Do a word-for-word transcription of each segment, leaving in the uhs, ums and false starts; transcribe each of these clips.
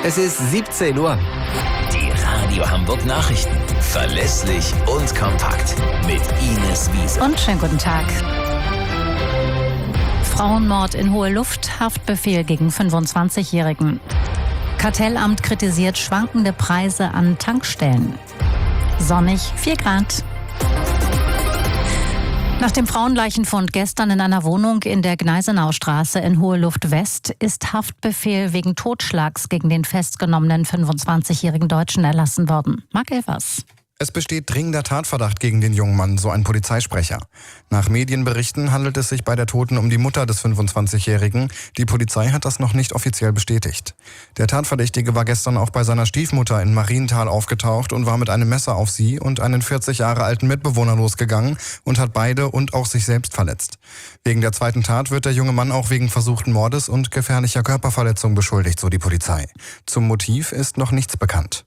Es ist siebzehn Uhr. Die Radio Hamburg Nachrichten. Verlässlich und kompakt. Mit Ines Wiese. Und schönen guten Tag. Frauenmord in hohe Luft, Haftbefehl gegen fünfundzwanzigjährigen. Kartellamt kritisiert schwankende Preise an Tankstellen. Sonnig, vier Grad. Nach dem Frauenleichenfund gestern in einer Wohnung in der Gneisenaustraße in Hohe Luft West ist Haftbefehl wegen Totschlags gegen den festgenommenen fünfundzwanzigjährigen Deutschen erlassen worden. Marc Elvers. Es besteht dringender Tatverdacht gegen den jungen Mann, so ein Polizeisprecher. Nach Medienberichten handelt es sich bei der Toten um die Mutter des fünfundzwanzigjährigen. Die Polizei hat das noch nicht offiziell bestätigt. Der Tatverdächtige war gestern auch bei seiner Stiefmutter in Marienthal aufgetaucht und war mit einem Messer auf sie und einen vierzig Jahre alten Mitbewohner losgegangen und hat beide und auch sich selbst verletzt. Wegen der zweiten Tat wird der junge Mann auch wegen versuchten Mordes und gefährlicher Körperverletzung beschuldigt, so die Polizei. Zum Motiv ist noch nichts bekannt.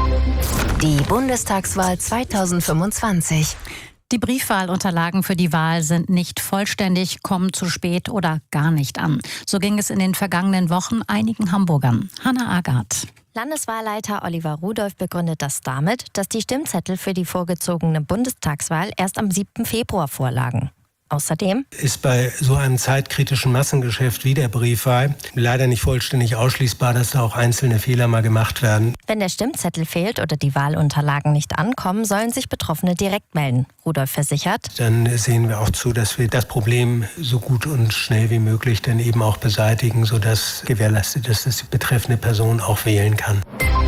Die Bundestagswahl zweitausendfünfundzwanzig. Die Briefwahlunterlagen für die Wahl sind nicht vollständig, kommen zu spät oder gar nicht an. So ging es in den vergangenen Wochen einigen Hamburgern. Hannah Agath. Landeswahlleiter Oliver Rudolph begründet das damit, dass die Stimmzettel für die vorgezogene Bundestagswahl erst am siebten Februar vorlagen. Außerdem ist bei so einem zeitkritischen Massengeschäft wie der Briefwahl leider nicht vollständig ausschließbar, dass da auch einzelne Fehler mal gemacht werden. Wenn der Stimmzettel fehlt oder die Wahlunterlagen nicht ankommen, sollen sich Betroffene direkt melden. Rudolph versichert: Dann sehen wir auch zu, dass wir das Problem so gut und schnell wie möglich dann eben auch beseitigen, sodass gewährleistet ist, dass die betreffende Person auch wählen kann.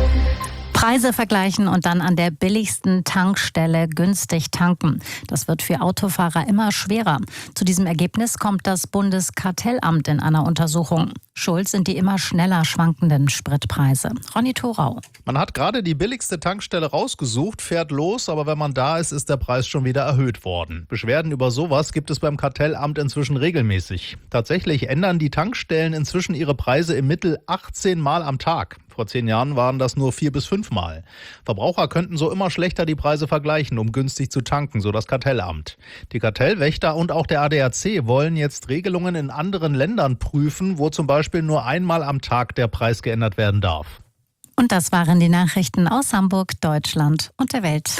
Preise vergleichen und dann an der billigsten Tankstelle günstig tanken. Das wird für Autofahrer immer schwerer. Zu diesem Ergebnis kommt das Bundeskartellamt in einer Untersuchung. Schuld sind die immer schneller schwankenden Spritpreise. Ronny Thorau. Man hat gerade die billigste Tankstelle rausgesucht, fährt los, aber wenn man da ist, ist der Preis schon wieder erhöht worden. Beschwerden über sowas gibt es beim Kartellamt inzwischen regelmäßig. Tatsächlich ändern die Tankstellen inzwischen ihre Preise im Mittel achtzehn Mal am Tag. Vor zehn Jahren waren das nur vier bis fünf Mal. Verbraucher könnten so immer schlechter die Preise vergleichen, um günstig zu tanken, so das Kartellamt. Die Kartellwächter und auch der A D A C wollen jetzt Regelungen in anderen Ländern prüfen, wo zum Beispiel nur einmal am Tag der Preis geändert werden darf. Und das waren die Nachrichten aus Hamburg, Deutschland und der Welt.